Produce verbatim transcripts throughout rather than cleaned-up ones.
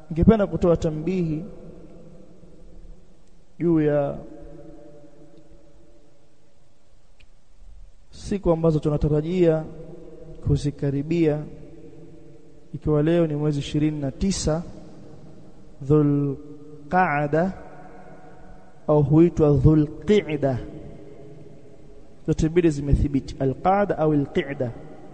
Ningependa kutoa tambihi juu ya siku ambazo tunatarajia kuzikaribia, ikiwa leo ni mwezi ishirini na tisa Dhul Qa'da au huitwa Dhul Qa'da. Zote mbili zimethibiti, al-Qa'da au al-Qa'da.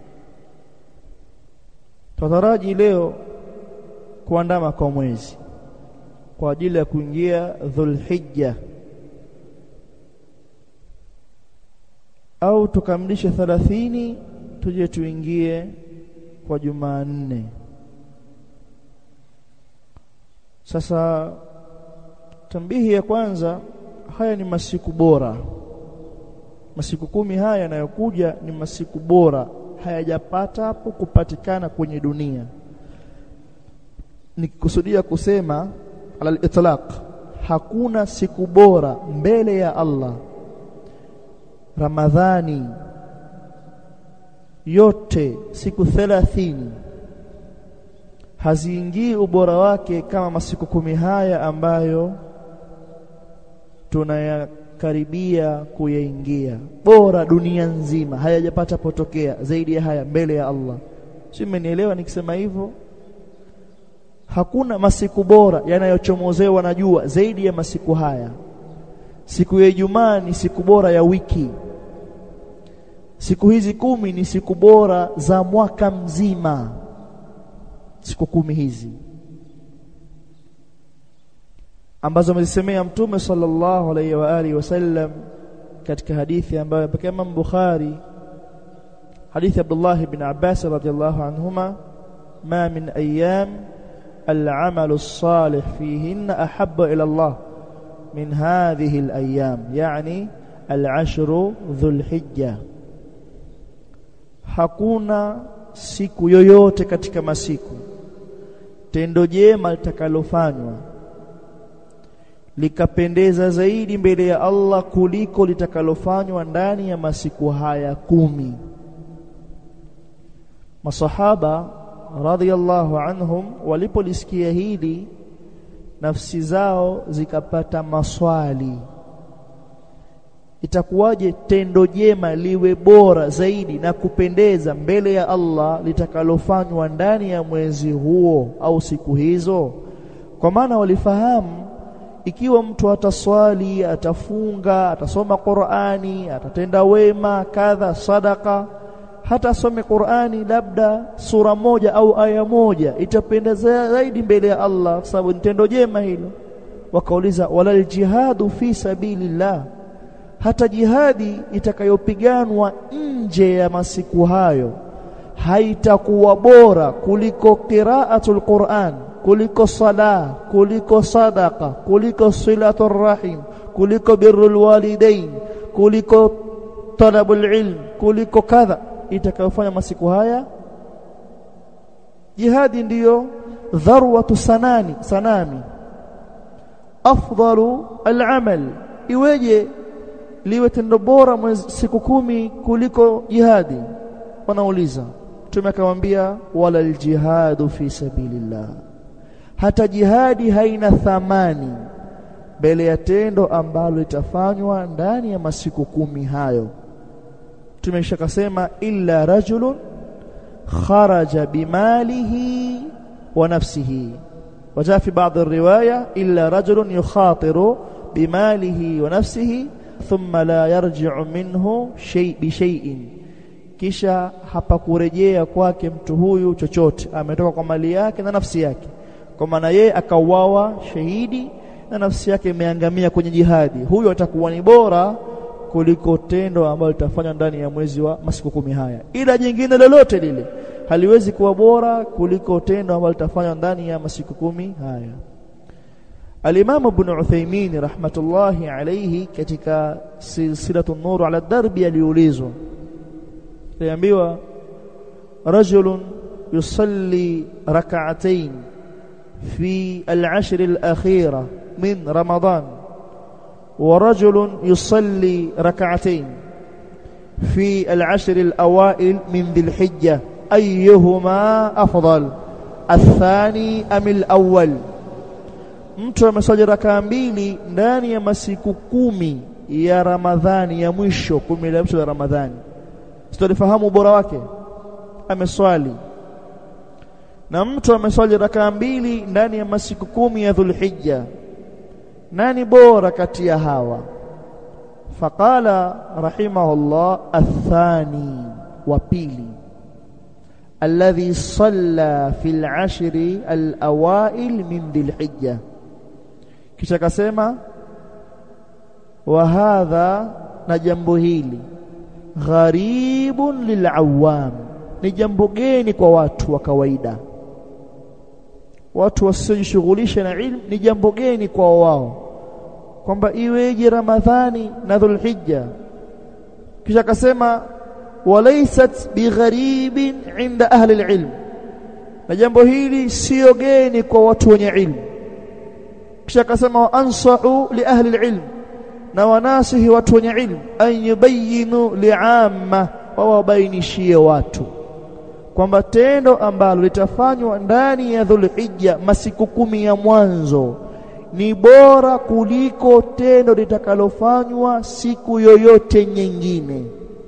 Tutaraji leo kuandama kwa mwezi kwa ajili ya kuingia Dhulhijja, au tukamilishe thelathini tuje tuingie kwa Jumanne. Sasa tambihi ya kwanza, haya ni masiku bora. Masiku kumi haya yanayokuja ni masiku bora, hayajapata hapo kupatikana kwenye dunia. Nikikusudia kusema ala al-itlaq, hakuna siku bora mbele ya Allah. Ramadhani yote siku thelathini haziingii ubora wake kama masiku kumi haya ambayo tunayakaribia kuyaingia. Bora dunia nzima hayajapata potokea zaidi ya haya mbele ya Allah. Sio, mmenielewa nikisema hivyo? Hakuna masiku bora yanayochomozewa na jua zaidi ya masiku haya. Siku ya Ijumaa ni siku bora ya wiki. Siku hizi kumi ni siku bora za mwaka mzima. Siku kumi hizi ambazo amezisemea Mtume sallallahu alayhi wa alihi wasallam katika hadithi ambayo pekee Imam Bukhari, hadithi Abdullah ibn Abbas radhiyallahu anhuma, ma min ayyam al-amalu as-salih fihinna ahabba ila Allah min hadhihi al-ayyam, yani al-ashru Dhulhijja. Hakuna siku yoyote katika masiku tendo jema litakalofanywa likapendeza zaidi mbele ya Allah kuliko litakalofanywa ndani ya masiku haya kumi. Masahaba radhiyallahu anhum walipolisikia hili, nafsi zao zikapata maswali. Itakuwaje tendo jema liwe bora zaidi na kupendeza mbele ya Allah litakalofanywa ndani ya mwezi huo au siku hizo? Kwa maana walifahamu ikiwa mtu ataswali, atafunga, atasoma Qur'ani, atatenda wema kadha, sadaka, hata asome Qur'ani labda sura moja au aya moja, itapendeza zaidi mbele ya Allah sababu ni tendo jema hilo. Wakauliza, walal jihadu fi sabilillah, hata jihadi itakayopiganwa nje ya masiku hayo haitakuwa bora kuliko qiraatul Qur'an, kuliko sala, kuliko sadaqa, kuliko silatur rahim, kuliko birrul walidain, kuliko talabul ilm, kuliko kadha itakayofanya masiku haya. Jihadi ndiyo dharwatu sanani sanami afdalu al-amal. Iweje liwe tendo bora mwezi siku kumi kuliko jihadi? Wanauliza. Mtume akamwambia, wala aljihadu fi sabilillah, hata jihadi haina thamani mbele ya tendo ambalo litafanywa ndani ya masiku kumi hayo. Mtume akasema, illa rajulun kharaja bimalihi wa nafsihi, wajaa fi baadhi riwaya illa rajulun yukhatiru bimalihi wa nafsihi thumma la yarji'u minhu shay bi shay'in, kisha hapakurejea kwake mtu huyu chochote, ametoka kwa mali yake na nafsi yake. Kwa maana yeye akauawa shahidi na nafsi yake imeangamia kwenye jihadi. Huyo atakuwa ni bora kuliko tendo ambalo litafanywa ndani ya mwezi wa masiku kumi haya. Ila jingine lolote lile haliwezi kuwa bora kuliko tendo ambalo litafanywa ndani ya masiku kumi haya. Al-Imam Ibn Uthaymeen rahmatullahi alayhi katika silsilatun nur ala darbi aliulizwa, aliambiwa, rajulun yusalli rak'atayn fi al-ashr al-akhira min Ramadan wa rajulun yusalli rak'atayn fi al-ashr al-awail min Dhul Hijja, ayyuhuma afdal? athani amil awwal, mtu ameswali rakaa mbili ndani ya masiku kumi ya Ramadhani ya mwisho, kumi la mwisho ya Ramadhani, sitofahamu ubora wake, ameswali. Na mtu ameswali rakaa mbili ndani ya masiku kumi ya Dhulhijja, nani bora kati ya hawa? Faqala rahimahullah athani, wa pili, alladhi salla fil ashri al-awail min Dhulhijja. Kisha kasema wa hadha, na jambo hili, gharibun lil'awam, ni jambo geni kwa watu wa kawaida, watu wasijishughulisha na ilmu, ni jambo geni kwa wao kwamba iweje Ramadhani na Dhulhijja. Kisha akasema walaysat bigharibin inda ahli alilm, na jambo hili sio geni kwa watu wenye ilmu. Kisha akasema wa ansahu li ahli alilm, na wanasihi watu wenye ilmu, an yubayinu li'amma, wawabainishie watu kwamba tendo ambalo litafanywa ndani ya Dhulhijja masiku kumi ya mwanzo ni bora kuliko tendo litakalofanywa siku yoyote nyingine.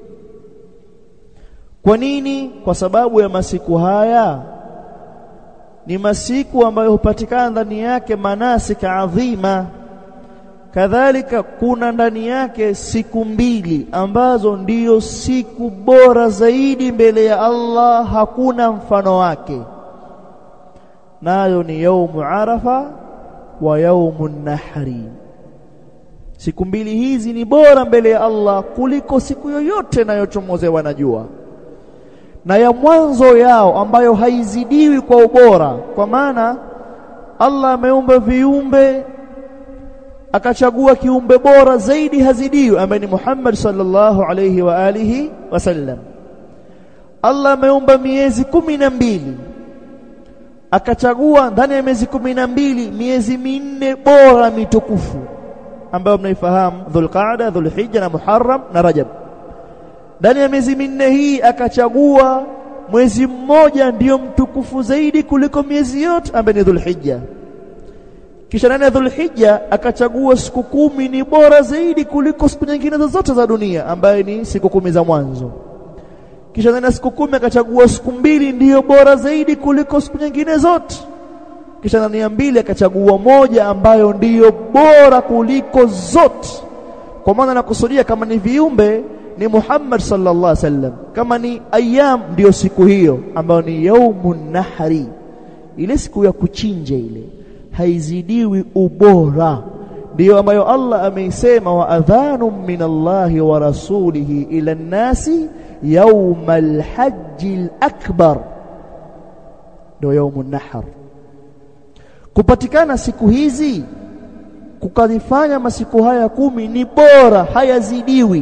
Kwa nini? Kwa sababu ya masiku haya ni masiku ambayo hupatikana ndani yake manasika adhima. Kadhalika kuna ndani yake siku mbili ambazo ndiyo siku bora zaidi mbele ya Allah, hakuna mfano wake, nayo ni yaumu Arafa wa yaumun nahri. Siku mbili hizi ni bora mbele ya Allah kuliko siku yoyote inayochomozewa na jua, na ya mwanzo yao ambayo haizidiwi kwa ubora, kwa maana Allah ameumba viumbe akachagua kiumbe bora zaidi hazidiwi, ambaye ni Muhammad sallallahu alayhi wa alihi wasallam. Allah ameumba miezi kumi na mbili akachagua ndani ya miezi kumi na mbili miezi minne bora mitukufu ambayo mnaifahamu, Dhulqaada, Dhulhijja na Muharram na Rajab. Ndani ya miezi minne hii akachagua mwezi mmoja ndio mtukufu zaidi kuliko miezi yote, ambaye ni Dhulhijja. Kisha ndani ya Dhulhijja akachagua siku kumi ni bora zaidi kuliko siku nyingine zote za dunia, ambaye ni siku kumi za mwanzo. Kisha ndani ya siku kumi akachagua siku mbili ndiyo bora zaidi kuliko siku nyingine zote. Kisha ndani ya mbili akachagua moja ambayo ndiyo bora kuliko zote. Kwa maana nakusudia kama ni viumbe ni Muhammad sallallahu alaihi wasallam, kama ni ayyam ndiyo siku hiyo ambayo ni yaumun nahri, ile siku ya kuchinja, ile haizidiwi ubora, ndiyo ambayo Allah ameisema wa adhanun minallahi wa rasulihi ila nnasi yaumal hajjil akbar, ndio yaumun nahr. Kupatikana siku hizi kukadifanya masiku haya kumi ni bora, hayazidiwi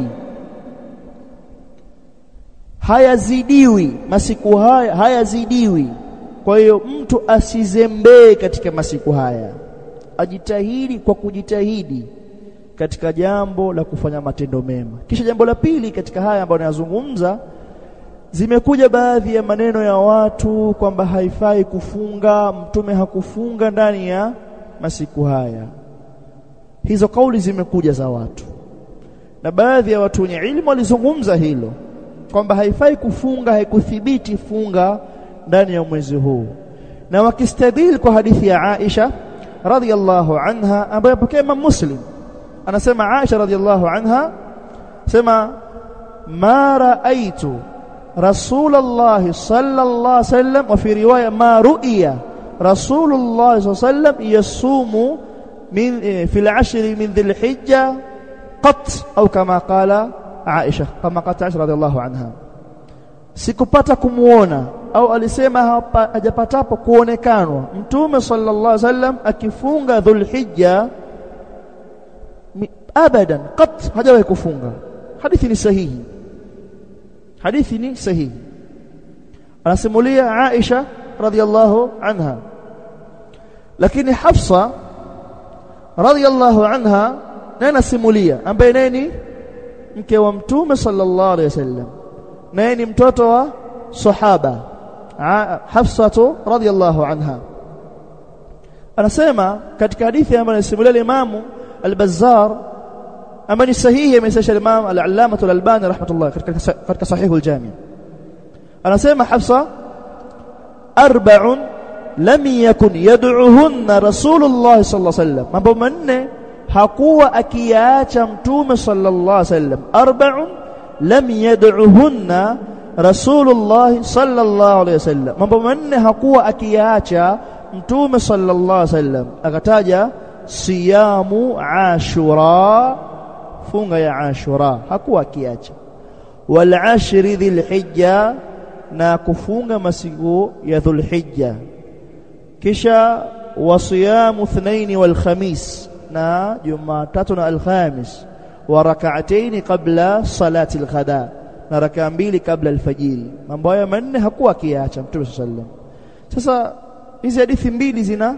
hayazidiwi masiku haya hayazidiwi. Kwa hiyo mtu asizembee katika masiku haya, ajitahidi kwa kujitahidi katika jambo la kufanya matendo mema. Kisha jambo la pili katika haya ambayo nazungumza, zimekuja baadhi ya maneno ya watu kwamba haifai kufunga, mtume hakufunga ndani ya masiku haya. Hizo kauli zimekuja za watu, na baadhi ya watu wenye ilmu walizungumza hilo kwamba haifai kufunga, haikuthibiti funga ndani ya mwezi huu, na wakistadil kwa hadithi ya Aisha radhiyallahu anha ambayo pokea Imam Muslim. Anasema Aisha radhiyallahu anha sema ma raaitu Rasulullah sallallahu alaihi wasallam, wa fi riwaya ma ru'iya Rasulullah sallallahu alaihi wasallam yasumu min fi al-ashr min dhil-hijja qat, au kama qala Aisha, kama qala Aisha radhiyallahu anha, sikupata kumuona au alisema hajapatapo kuonekanwa mtume sallallahu alaihi wasallam akifunga Dhulhijja abadan, qat, hajawahi kufunga. Hadithi ni sahihi, hadithi ni sahihi. Anasimulia Aisha radhiyallahu anha, lakini Hafsa radhiyallahu anha naye anasimulia, ambaye naye ni mke wa mtume sallallahu alaihi wasallam, naye ni mtoto wa sahaba Hafsa radhiyallahu anha anasema katika hadithi ambayo inasimulia Imam al-Bazzar ambayo ni sahihi amesema Imam al-Allamah al-Albani rahmatullah katika katika sahih al-Jami' anasema Hafsa arba'un lam yakun yad'uhunna Rasulullah sallallahu alaihi wasallam, mambo manne hakuwa akiyaacha mtume sallallahu alaihi wasallam. Arba'un lam yad'uhunna Rasulullah sallallahu alaihi wasallam, mambo manne hakuwa akiyaacha mtume sallallahu alaihi wasallam. Akataja siyamu Ashura, funga ya Ashura hakuwa akiacha, wal ashri dhil hijja, na kufunga masiku ya Dhulhijja, kisha wasiyamu ithnain wal khamis, na Jumatatu na Alhamis, wa rak'atayn qabla salati al-ghada, na rak'a mbili kabla alfajiri. Mambo haya manne hakuwa akiacha mtume sallallahu alaihi wasallam. Sasa hizi hadithi mbili zina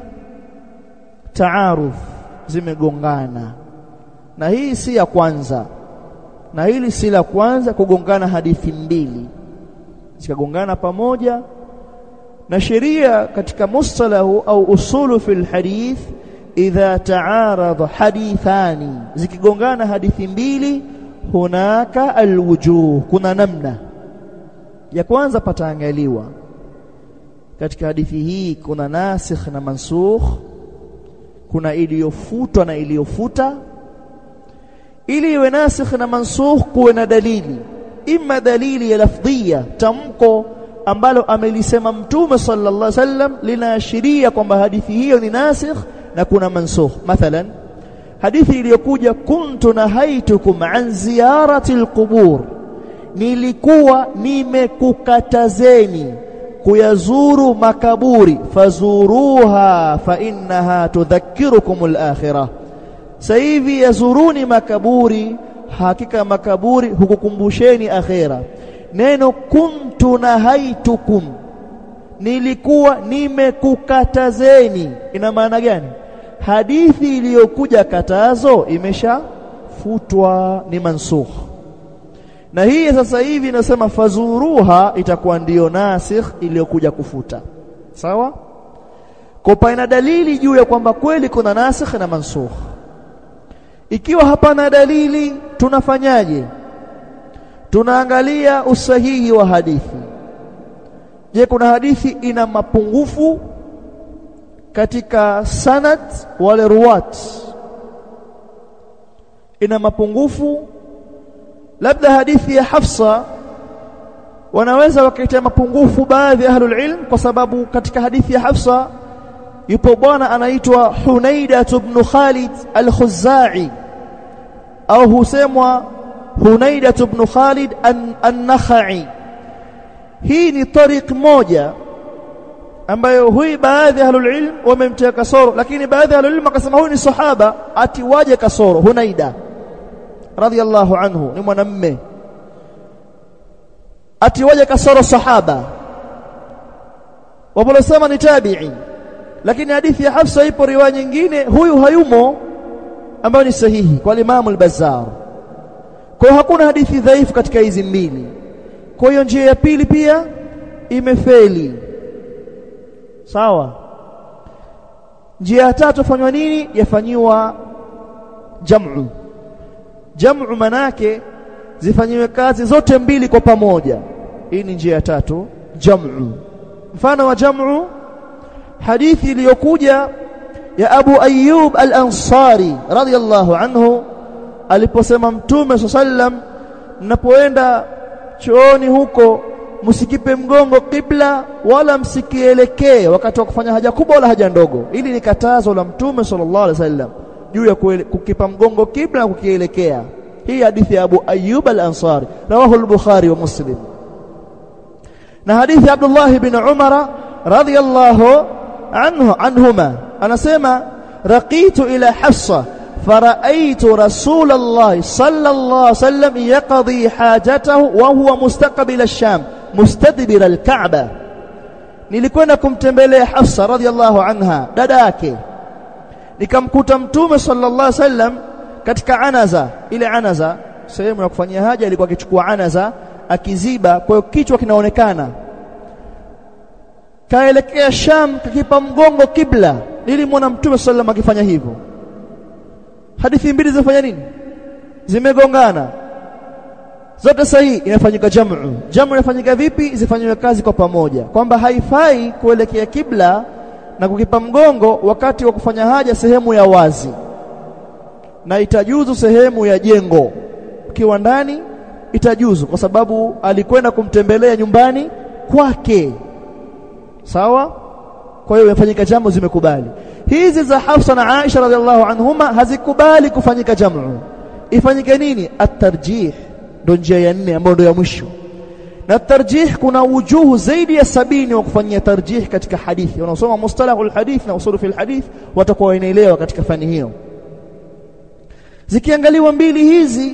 taaruf, zimegongana, na hii si ya kwanza na hili si la kwanza kugongana hadithi mbili zikagongana pamoja. Na sheria katika mustalahu au usulu fil hadith, idha ta'arada hadithani, zikigongana hadithi mbili, hunaka alwujuh, kuna namna ya kwanza pataangaliwa katika hadithi hii kuna nasikh na mansukh, kuna iliyofutwa na iliyofuta. Ili iwe nasikh na mansukh kuwe na dalili, imma dalili ya lafdhia, tamko ambalo amelisema mtume sallallahu alaihi wasallam linaashiria kwamba hadithi hiyo ni nasikh na kuna mansukh. Mathalan hadithi iliyokuja kuntu nahaitukum an ziyarati alqubur, nilikuwa nimekukatazeni kuyazuru makaburi, fazuruha fa innaha tudhakkirukum al-akhirah, sasa hivi yazuruni makaburi, hakika makaburi hukukumbusheni akhira. Neno kuntu nahaitukum, nilikuwa nimekukatazeni, ina maana gani? Hadithi iliyokuja katazo imeshafutwa, ni mansukh. Na hii sasa hivi inasema fazuruha, itakuwa ndio nasikh iliyokuja kufuta. Sawa? Kwa paina dalili juu ya kwamba kweli kuna nasikh na mansukh. Ikiwa hapana dalili, tunafanyaje? Tunaangalia usahihi wa hadithi. Je, kuna hadithi ina mapungufu katika sanad, wale ruwat ina mapungufu? Labda hadithi ya Hafsa wanaweza wakaita mapungufu baadhi ya ahlul ilm, kwa sababu katika hadithi ya Hafsa yupo bwana anaitwa Hunaida ibn Khalid al-Khuzai, au husemwa Hunaida ibn Khalid an-Nakhai. Hii ni tariq moja ambayo hui baadhi ya ahlul ilm wamemtia kasoro, lakini baadhi ya ahlul ilm wakasema huyu ni sahaba atiwaje kasoro. Hunaida radhiyallahu anhu ni mwanamume, atiwaje kasoro sahaba? Waposema ni tabi'i. Lakini hadithi ya Hafsa ipo riwaya nyingine huyu hayumo, ambayo ni sahihi kwa Imam al-Bazzar. Kwa hiyo hakuna hadithi dhaifu katika hizi mbili. Kwa hiyo njia ya pili pia imefeli. Sawa? Njia ya tatu fanywa nini? Yafanywa jam'u. Jam'u manake zifanyiwe kazi zote mbili kwa pamoja. Hii ni njia ya tatu, jam'u. Mfano wa jam'u, hadithi iliyokuja ya Abu Ayyub al-Ansari radhiyallahu anhu aliposema mtume sallam, mnapoenda chooni huko msikipe mgongo kibla wala msikielekee wakati wa kufanya haja kubwa wala haja ndogo. Hili ni katazo la mtume sallallahu alaihi wasallam juu ya kukipa mgongo kibla na kukielekea. Hii hadithi ya Abu Ayyub al-Ansari rawahu al-Bukhari wa Muslim. Na hadithi ya Abdullah ibn Umar radhiyallahu anhu anhuma anasema raqitu ila Hafsa faraitu Rasulullah sallallahu alaihi wasallam yaqdi hajatahu wa huwa mustaqbil ash-Sham mustadbir al-Ka'ba. Nilikwenda kumtembelea Hafsa radhiyallahu anha, dada yake, nikamkuta mtume sallallahu alaihi wasallam katika anaza. Ile anaza sehemu ya kufanyia haja, ilikuwa akichukua anaza akiziba, kwa hiyo kichwa kinaonekana. kaelekea Sham kakipa mgongo kibla. Nilimwona Mtume sallallahu alayhi wasallam akifanya hivyo. Hadithi mbili zifanya nini? Zimegongana. Zote sahihi, inafanyika jamu. Jamu inafanyika vipi? Zifanywe kazi kwa pamoja. Kwamba haifai kuelekea kibla na kukipa mgongo wakati wa kufanya haja sehemu ya wazi. Na itajuzu sehemu ya jengo. Ukiwa ndani itajuzu kwa sababu alikwenda kumtembelea nyumbani kwake. Sawa? Kwa hiyo imefanyika jamu, zimekubali. Hizi za Hafsa na Aisha radhiallahu anhuma hazikubali kufanyika jamu. Ifanyike nini? At-tarjih. Ndio njia ya nne ambayo ndio ya mwisho. Na tarjih kuna wujuhu zaidi ya sabini wa kufanyia tarjih katika hadithi. Wanaosoma mustalahul hadith na usulu fil hadith watakuwa wanaelewa katika fani hiyo. Zikiangaliwa mbili hizi,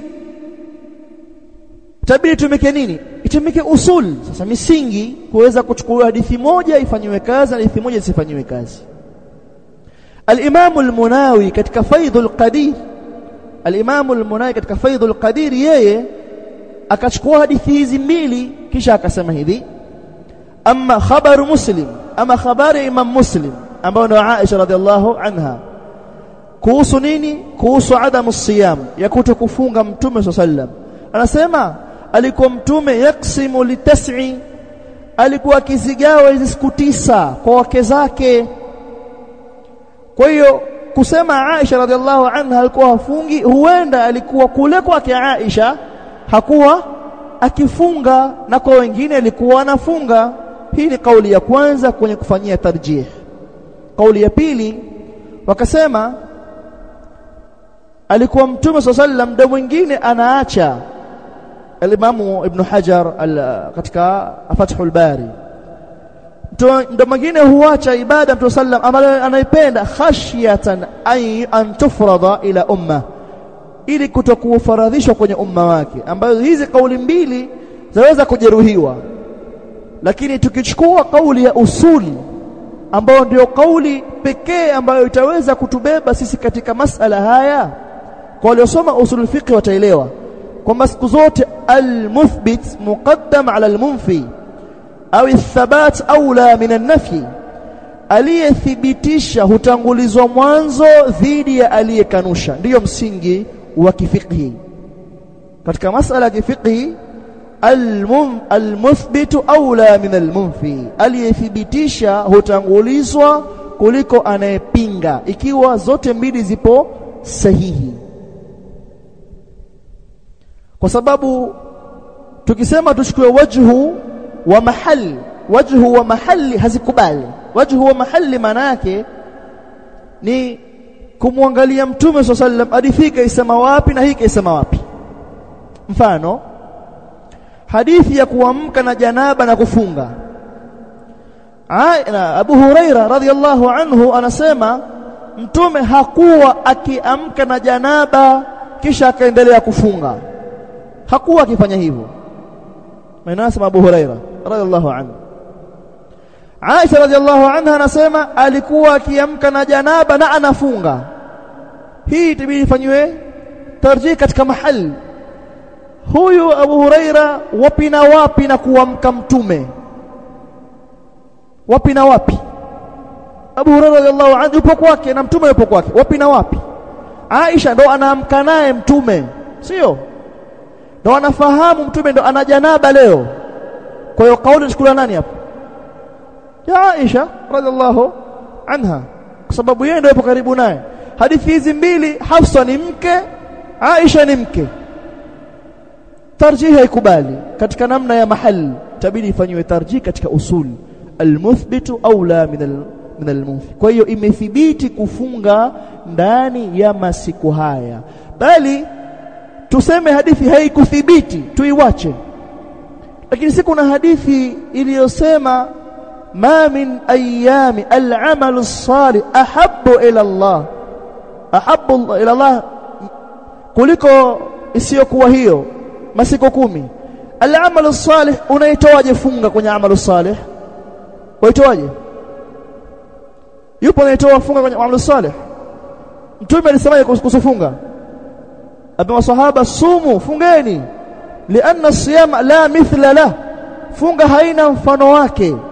tabiri tumeke nini? Itumike usul. Sasa misingi kuweza kuchukua hadithi moja ifanywe kazi na hadithi moja isifanywe kazi. Al-Imam al-Munawi katika Faidhul Qadir, Al-Imam al-Munawi katika Faidhul Qadir yeye akachukua hadithi hizi mbili kisha akasema hivi: amma khabaru Muslim, ama khabari Imam Muslim ambao ni Aisha radhiallahu anha kuhusu nini? Kuhusu adamu siyam, ya kutokufunga Mtume sallallahu alayhi wasallam. Anasema alikuwa Mtume yaksimu litas'i, alikuwa akizigawa hizo siku tisa kwa wake zake. Kwa hiyo kusema Aisha radhiallahu anha alikuwa hafungi, huenda alikuwa kule kwake Aisha hakuwa akifunga na kwa wengine alikuwa anafunga. Hii ni kauli ya kwanza kwenye kufanyia tarjih. Kauli ya pili wakasema alikuwa Mtume sallallahu alayhi wasallam muda mwingine anaacha. Al-Imam Ibn Hajar katika Fathul Bari, muda mwingine huacha ibada Mtume sallallahu alayhi wasallam anaipenda khashyatan ay an tufrada ila umma, ili kutokufaradhishwa kwenye umma wake, ambayo hizi kauli mbili zaweza kujeruhiwa. Lakini tukichukua kauli ya usuli ambayo ndio kauli pekee ambayo itaweza kutubeba sisi katika masala haya, kwa waliosoma usul fiqh wataelewa kwamba siku zote al-muthbit muqaddam ala al-munfi au al-thabat aula min an-nafi. Aliyethibitisha hutangulizwa mwanzo dhidi ya aliyekanusha. Ndiyo msingi wa kifiqhi katika masala ya kifiqhi. Al-muthbitu aula min al-munfi, aliyethibitisha hutangulizwa kuliko anayepinga, ikiwa zote mbili zipo sahihi. Kwa sababu tukisema tuchukue wajhu wa mahali, wajhu wa mahali hazikubali. Wajhu wa mahali maana yake ni kumwangalia Mtume sallallahu alayhi wasallam adifika isema wapi na hii kaisema wapi. Mfano hadithi ya kuamka na janaba na kufunga. Aina Abu Huraira radhiyallahu anhu anasema Mtume hakuwa akiamka na janaba kisha akaendelea kufunga. Hakuwa akifanya hivyo. Manasema Abu Huraira radhiyallahu anhu. Aisha radhiyallahu anha anasema alikuwa akiamka na janaba na anafunga. Hii itibidi ifanywe tarjih katika mahali. Huyu Abu Huraira wapi na wapi na kuamka Mtume? Wapi na wapi? Abu Huraira radhiyallahu anhu yupo kwake na Mtume yupo kwake. Wapi na wapi? Aisha ndo anaamka naye Mtume, sio? Ndo anafahamu Mtume ndo ana janaba leo. Kwa hiyo kauli chukua nani hapo? Ya Aisha radhiallahu anha, kwa sababu yeye ndio yupo karibu naye. Hadithi hizi mbili, Hafsa ni mke, Aisha ni mke. Tarjih haikubali katika namna ya mahali, tabidi ifanywe tarjih katika usul. Al-muthbitu aula min al min al-munfi. Kwa hiyo imethibiti kufunga ndani ya masiku haya, bali tuseme hadithi haikuthibiti tuiwache. Lakini si kuna hadithi iliyosema ma min ayami al-amalu as-salih ahabbu ila Allah, ahabbu ila Allah kuliko isiyokuwa hiyo masiku kumi. Al-amalu as-salih unaitoaje funga kwenye amalu salih? Waitoaje? Yupo anaitoa funga kwenye amalu salih? Mtume alisema kusufunga, Abu sahaba sumu, fungeni, lianna siyam la mithla la, funga haina mfano wake.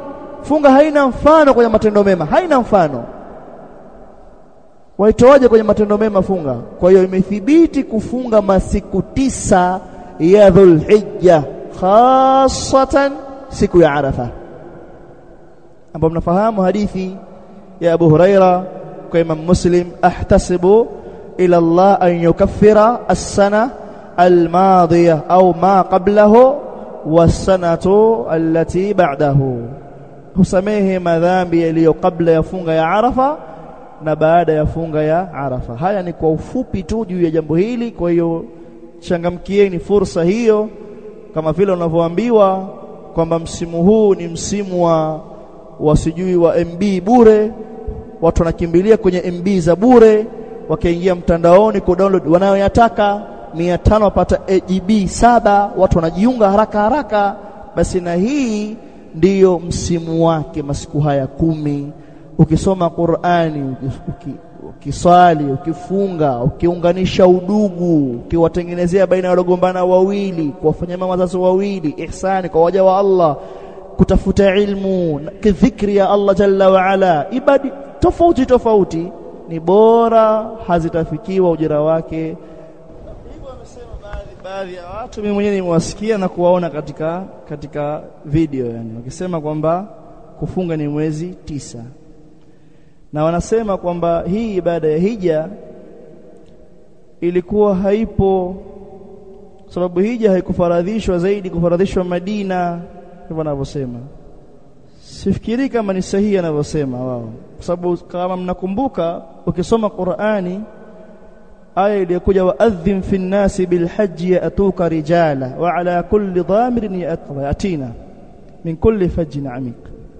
funga haina mfano kwenye matendo mema, haina mfano. Waitoaje kwenye matendo mema funga? Kwa hiyo imethibiti kufunga masiku tisa ya Dhulhijja, hasatan siku ya Arafa, ambapo mnafahamu hadithi ya Abu Huraira kwa Imam Muslim, ahtasibu ila Allah an yukaffira as-sana al-madiyah au ma qablahu was-sanatu allati ba'dahu, husamehe madhambi yaliyo kabla ya funga ya Arafa na baada ya funga ya Arafa. Haya ni kwa ufupi tu juu ya jambo hili. Kwa hiyo changamkieni fursa hiyo, kama vile unavyoambiwa kwamba msimu huu ni msimu wa wasijui wa M B bure, watu wanakimbilia kwenye M B za bure, wakaingia mtandaoni ku download wanayoyataka, mia tano wapata G B saba, watu wanajiunga haraka haraka. Basi na hii ndiyo msimu wake, masiku haya kumi. Ukisoma Qur'ani, ukiswali, ukifunga, ukiunganisha udugu, ukiwatengenezea baina ya waliogombana wawili, kuwafanyia wazazi wawili ihsani kwa waja wa Allah, kutafuta ilmu, kidhikri ya Allah jalla wa ala, ibadi tofauti tofauti, ni bora hazitafikiwa ujira wake. Hivyo wamesema baadhi baadhi ya watu, mimi mwenyewe nimewasikia na kuwaona katika katika video, yani wakisema kwamba kufunga ni mwezi tisa, na wanasema kwamba hii ibada ya hija ilikuwa haipo, sababu hija haikufaradhishwa zaidi kufaradhishwa Madina. Hivyo wanavyosema, sifikiri kama ni sahihi anavyosema wao, kwa sababu kama mnakumbuka ukisoma Qur'ani aya iliyokuja wa'adhim fi an-nasi bil hajji ya'tuka rijala wa ala kulli dhamirin ya'tina min kulli fajjin amik,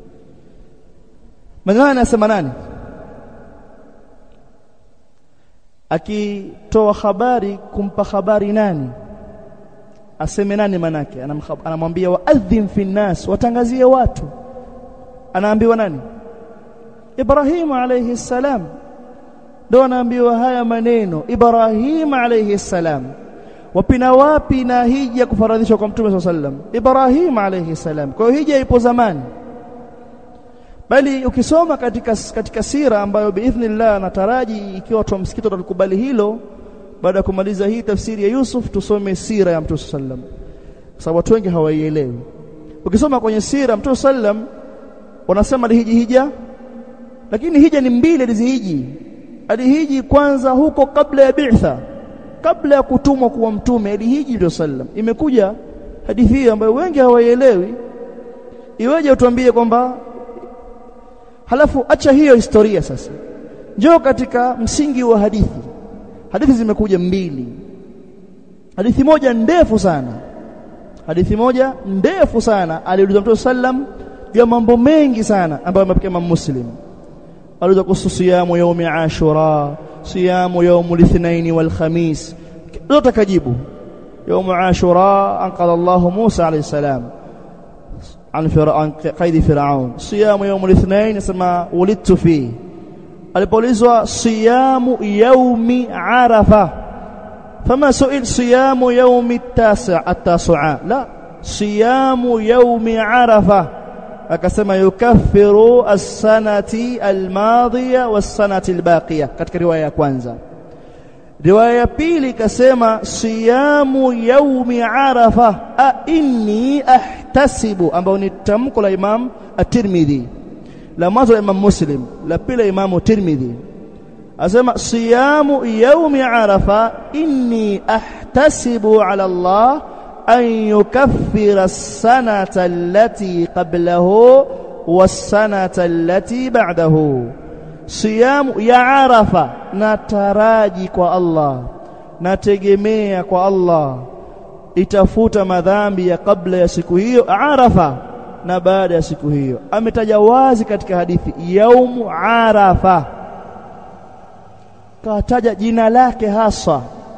maana anasema nani akitoa habari, kumpa habari nani, aseme nani? Manake anamwambia wa'adhim fi an-nas, watangazie watu. Anaambiwa nani? Ibrahim alayhi salam ndo anaambiwa haya maneno. Ibrahim alayhi salam wapina wapi na hija kufaradhishwa kwa Mtume sallallahu alayhi wasallam? Ibrahim alayhi salam. Kwa hiyo hija ipo zamani, bali ukisoma katika katika sira ambayo biidhnillah nataraji ikiwa watu wa msikiti watakubali hilo, baada ya kumaliza hii tafsiri ya Yusuf tusome sira ya Mtume sallallahu alayhi wasallam, kwa sababu watu wengi hawaielewi. Ukisoma kwenye sira Mtume sallallahu alayhi wasallam wanasema alihiji hija, lakini hija ni mbili alizihiji. Alihiji kwanza huko kabla ya bi'tha, kabla ya kutumwa kuwa mtume, alihiji ndio sallam. Imekuja hadithi hii ambayo wengi hawaielewi, iweje utuambie kwamba, halafu acha hiyo historia sasa, njoo katika msingi wa hadithi. Hadithi zimekuja mbili, hadithi moja ndefu sana, hadithi moja ndefu sana aliulizwa Mtume sallam ya mambo mengi sana ambayo yamepokea Imam Muslim. Aliulizwa kuhusu siyamu yaumi Ashura, siyamu yaumul ithnain wal khamis, zote kajibu. Yaumu Ashura anqadha Allahu Musa alayhi salam an fir'aun qaidi fir'aun, siyamu yaumul ithnain nasema wulidtu fi. Alipoulizwa siyamu yaumi Arafa, fama su'il siyamu yaumi at-tasi' at-tasu'a, la, siyamu yaumi Arafa, akasema yukaffiru as-sanati al-madhiya was-sanati al-baqiya, katika riwaya ya kwanza. Riwaya ya pili ikasema siyamu yaumi Arafa a inni ahtasibu, ambao ni tamko la Imam at-Tirmidhi, la mwanzo Imam Muslim, la pili Imam Tirmidhi. Asema siyamu yaumi Arafa inni ahtasibu ala Allah an yukaffira as-sanata allati qablahu was-sanata allati ba'dahu. Siyamu ya Arafa, nataraji kwa Allah, nategemea kwa Allah itafuta madhambi ya kabla ya siku hiyo Arafa na baada ya siku hiyo. Ametaja wazi katika hadithi yaumu Arafa, kataja jina lake hasa,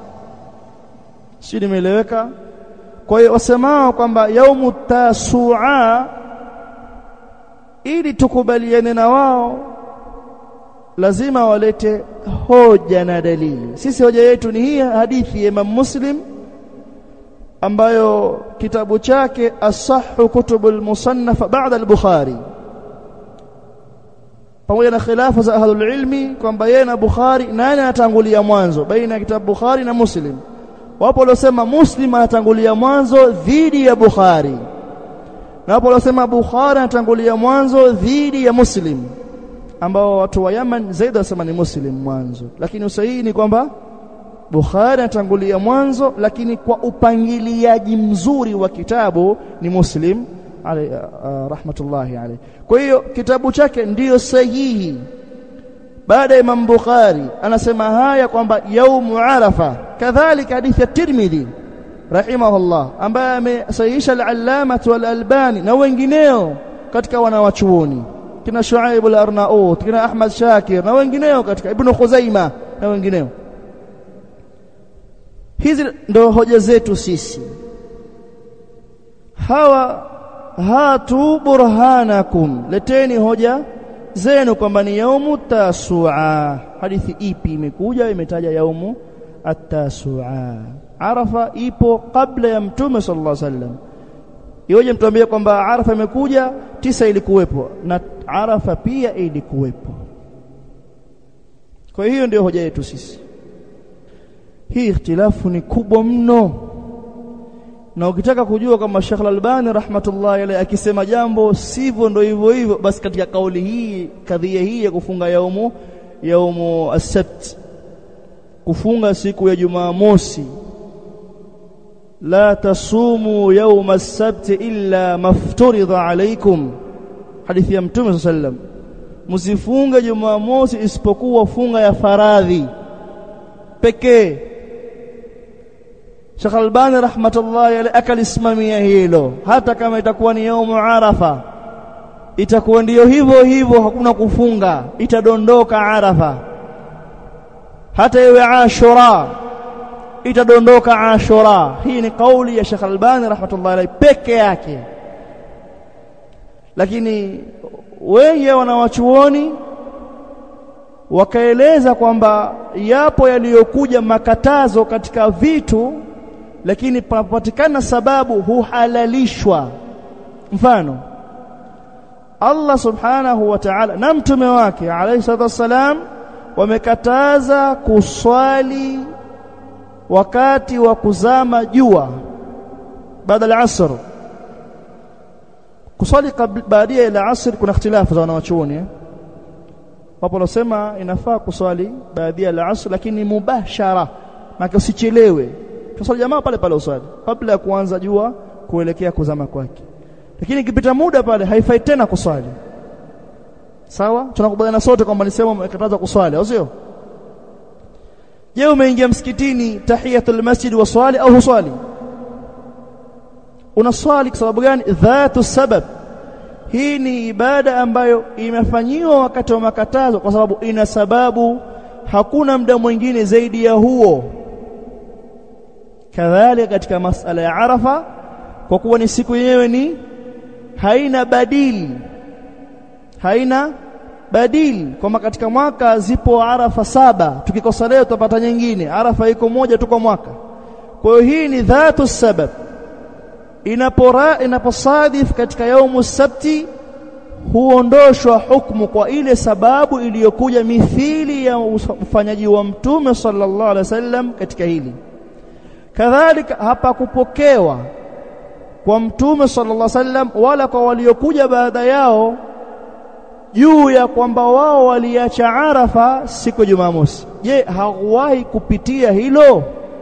si limeeleweka? Kwa hiyo wasemao kwamba yaumu Tasu'a, ili tukubaliane na wao lazima walete hoja na dalili. Sisi hoja yetu ni hii hadithi ya Imam Muslim ambayo kitabu chake asahhu kutubul musannafa ba'da al-Bukhari, pamoja na khilafu za ahlul ilmi kwamba yeye na Bukhari nani anatangulia mwanzo baina ya kitabu Bukhari na Muslim. Wapo waliosema Muslim anatangulia mwanzo dhidi ya Bukhari, na wapo waliosema Bukhari anatangulia mwanzo dhidi ya Muslim, ambao watu wa Yaman zaidi wasema ni Muslim mwanzo, lakini usahihi ni kwamba Bukhari anatangulia mwanzo, lakini kwa upangiliaji mzuri wa kitabu ni Muslim alayhi uh, rahmatullahi alayhi. Kwa hiyo kitabu chake ndiyo sahihi baada ya Imam Bukhari. Anasema haya kwamba yaumu Arafa. Kadhalika hadithi ya Tirmidhi rahimahullah ambaye amesahihisha al-Allama wal-Albani na wengineo katika wanawachuoni, kina Shuaib al-Arnaut, kina Ahmad Shakir na wengineo katika Ibn Khuzaimah na wengineo. Hizi ndo hoja zetu sisi. Hawa hatu burhanakum, leteni hoja zenu kwamba ni yaumu tasua. Hadithi ipi imekuja imetaja yaumu at-tasua? Arafa ipo kabla ya Mtume sallallahu alaihi wasallam. Yoje mtuambie kwamba Arafa imekuja tisa ilikuwepo na Arafa pia ilikuwepo. Kwa hiyo ndio hoja yetu sisi. Hii ikhtilafu ni kubwa mno, na ukitaka kujua kama Sheikh Al-Albani rahmatullahi alayhi akisema jambo sivyo ndio hivyo hivyo, basi katika kauli hii, kadhia hii ya kufunga yaumu yaumu as-sabt, kufunga siku ya Jumamosi, la tasumu yawma as-sabt illa mafturida alaykum, hadithi ya Mtume sallallahu alayhi wasallam, msifunge Jumamosi isipokuwa funga ya faradhi pekee. Sheikh Albani rahmatullahi alayhi akalisimamia hilo, hata kama itakuwa ni yaumu Arafa itakuwa ndio hivyo hivyo, hakuna kufunga, itadondoka Arafa. Hata iwe Ashura itadondoka Ashura. Hii ni kauli ya Sheikh Albani rahmatullahi alayhi peke yake. Lakini wengi wanawachuoni wakaeleza kwamba yapo yaliyokuja makatazo katika vitu, lakini panapatikana sababu huhalalishwa. Mfano, Allah subhanahu wa ta'ala na mtume wake alayhi salatu wassalam wamekataza kuswali wakati wa kuzama jua baada ya asr. Kuswali baada ya asr kuna ikhtilafu za wanawachuoni. Wapo wanasema inafaa kuswali baada ya asr, lakini mubashara, maana usichelewe. Tusali jamaa pale pale uswali kabla ya kuanza jua kuelekea kuzama kwake. Lakini ikipita muda pale haifai tena kuswali. Sawa? Tunakubaliana sote kwamba ni sema umekataza kuswali, au sio? Je, umeingia msikitini tahiyatul masjid wa swali au huswali? Unaswali kwa sababu gani? Dhatu sabab. Hii ni ibada ambayo imefanywa wakati wa makatazo kwa sababu ina sababu, hakuna muda mwingine zaidi ya huo. Kadhalika katika masala ya Arafa, kwa kuwa ni siku yenyewe ni haina badili, haina badili, kwa katika mwaka zipo Arafa saba, tukikosa leo tutapata nyingine. Arafa iko moja tu kwa mwaka. Kwa hiyo hii ni dhatu sabab. Inapora inaposadif katika yaumu sabti, huondoshwa hukumu kwa ile sababu iliyokuja mithili ya ufanyaji wa Mtume sallallahu alaihi wasallam katika hili. Kadhalika hapa kupokewa kwa Mtume sallallahu alaihi wasallam wala kwa waliokuja baada yao juu ya kwamba wao waliacha Arafa siku ya Jumamosi. Je, hawahi kupitia hilo?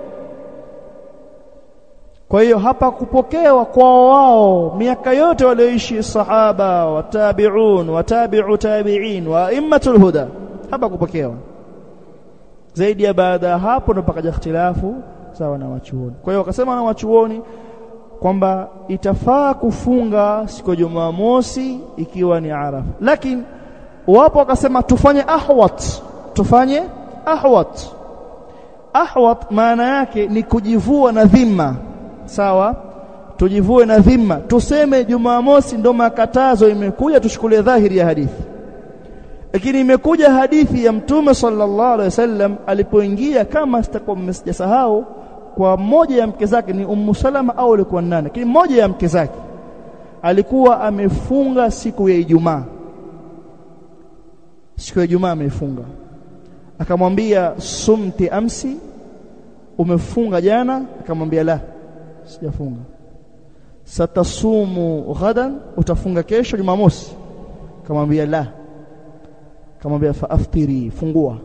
Kwa hiyo hapa kupokewa kwa wao miaka yote walioishi sahaba wa tabi'un wa tabi'u tabi'in wa immatul huda, hapa kupokewa. Zaidi ya baada hapo ndo pakaja ikhtilafu sawa na wachuoni. Kwa hiyo wakasema na wachuoni kwamba itafaa kufunga siku ya Jumamosi ikiwa ni Arafa. Lakini wapo wakasema tufanye ahwat, tufanye ahwat. Ahwat maana yake ni kujivua na dhima. Sawa, tujivue na dhima, tuseme Jumamosi ndo makatazo imekuja, tushukulie dhahiri ya hadithi. Lakini imekuja hadithi ya Mtume sallallahu alaihi wasallam alipoingia, kama sitakuwa mmesahau, kwa mmoja ya mke zake, ni Ummu Salama au alikuwa nani, lakini mmoja ya mke zake alikuwa amefunga siku ya Ijumaa. siku ya Ijumaa amefunga. Akamwambia sumti amsi, umefunga jana? Akamwambia la, sijafunga. Satasumu ghadan, utafunga kesho Jumamosi? Akamwambia la. Akamwambia fa aftiri, fungua.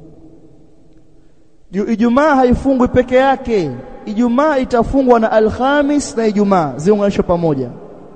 Ijumaa haifungwi peke yake. Ijumaa itafungwa na Alhamis na Ijumaa ziunganishwe pamoja.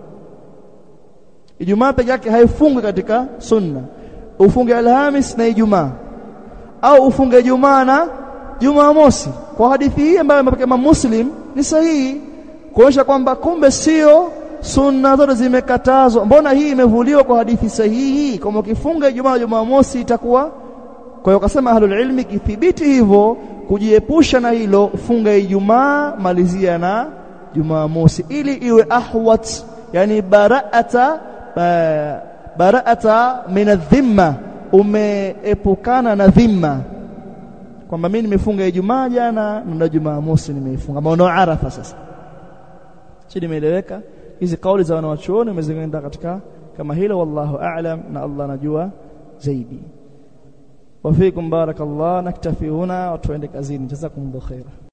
Ijumaa peke yake haifungwi katika sunna. Ufunge Alhamis na Ijumaa, au ufunge Ijumaa na Jumamosi. Kwa hadithi hii ambayo imepokea Muslim ni sahihi kuonyesha kwamba kumbe sio sunna zote zimekatazwa. Mbona hii imevuliwa kwa hadithi sahihi? Kama ukifunga Ijumaa Jumamosi itakuwa. Kwa hiyo akasema ahlul ilmi kithibiti hivyo kujiepusha na hilo, funga Ijumaa malizia na Jumamosi ili iwe ahwat, yani bara'ata bara'ata min adh-dhimma, umeepukana na dhimma kwamba mimi nimefunga Ijumaa jana na Jumamosi nimeifunga, maana Arafa. Sasa chini imeeleweka. Hizi kauli za wanawachuoni umezienda katika kama hilo, wallahu a'lam, na Allah anajua zaidi. Wa fiikum barakallah, naktafi huna wa tuende kazini. Jazakumullahu khaira.